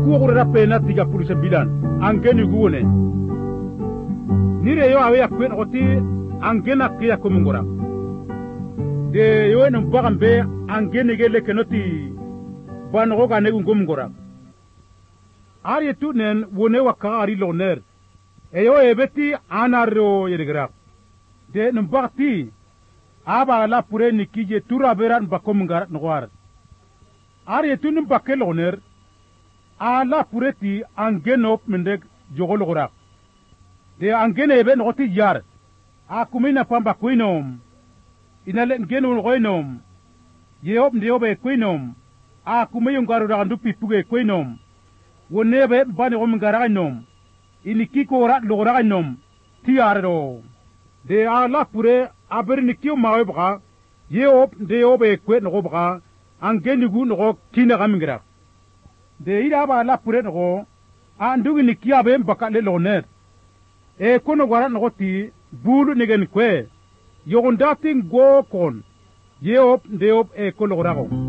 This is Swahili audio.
kuogura pena tiga pulisa bilan angeni guone nire yo awe akwen oti angena kia kumungora de yo en bagambe angeni gele kenoti banogo ga negun kumungora ari tunen wone wakari loner eyo ebeti anaro yerigra de nambati aba la pure nikije tura beran bakomungara noir ari tunen bakeloner ala pureti angenop mendek jogologora de angene be noti yar akumina pamba kuinom inale ngenu goinom yeop ndiobe kuinom akumeyo ngaru randu pipuge kuinom wonebe bani omngara nom inikiko rat logora nom tiarero de ala pure abernikio mawebra yeop ndiobe kwe nogobra angenigu nogo kina gamingra de ira ba la pure no andugi ni kia be mbaka le loner e kono gwara no ti bulu nigen kwe yogondati go kon yeop ndeop e kologora go